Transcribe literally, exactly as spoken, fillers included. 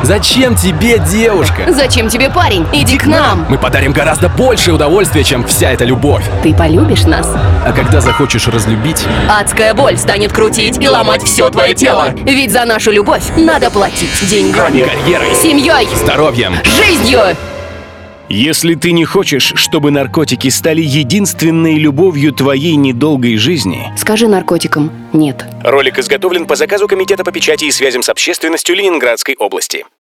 Зачем тебе девушка? Зачем тебе парень? Иди к нам! Мы подарим гораздо больше удовольствия, чем вся эта любовь. Ты полюбишь нас? А когда захочешь разлюбить... Адская боль станет крутить и ломать все твое тело. Ведь за нашу любовь надо платить деньгами, Карьерой, семьей, здоровьем. жизнью. Если ты не хочешь, чтобы наркотики стали единственной любовью твоей недолгой жизни... Скажи наркотикам «нет». Ролик изготовлен по заказу Комитета по печати и связям с общественностью Ленинградской области.